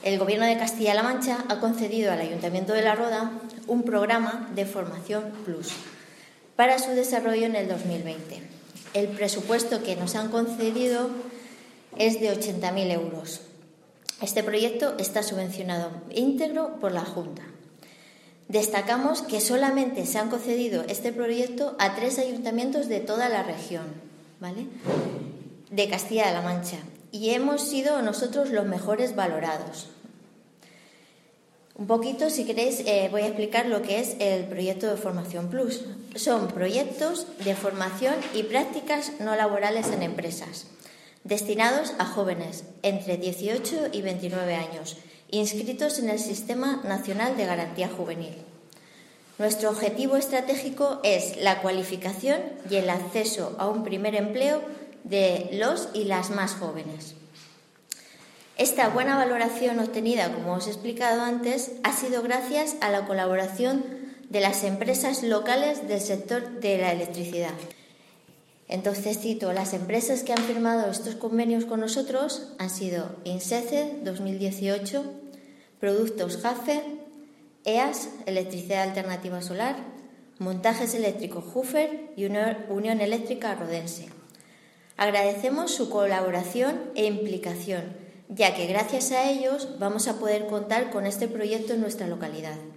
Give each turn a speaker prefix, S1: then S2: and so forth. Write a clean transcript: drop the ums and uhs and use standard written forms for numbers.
S1: el Gobierno de Castilla-La Mancha ha concedido al Ayuntamiento de La Roda un programa de formación plus para su desarrollo en el 2020. El presupuesto que nos han concedido es de 80.000 euros. Este proyecto está subvencionado íntegro por la Junta. Destacamos que solamente se han concedido este proyecto a 3 ayuntamientos de toda la región, ¿vale?, de Castilla-La Mancha, y hemos sido nosotros los mejores valorados. Un poquito, si queréis, voy a explicar lo que es el proyecto de Formación Plus. Son proyectos de formación y prácticas no laborales en empresas, destinados a jóvenes entre 18 y 29 años, inscritos en el Sistema Nacional de Garantía Juvenil. Nuestro objetivo estratégico es la cualificación y el acceso a un primer empleo de los y las más jóvenes. Esta buena valoración obtenida, como os he explicado antes, ha sido gracias a la colaboración de las empresas locales del sector de la electricidad. Entonces cito, las empresas que han firmado estos convenios con nosotros han sido Insece 2018, Productos Jafe, EAS, Electricidad Alternativa Solar, Montajes Eléctricos Hufer y Unión Eléctrica Rodense. Agradecemos su colaboración e implicación, ya que gracias a ellos vamos a poder contar con este proyecto en nuestra localidad.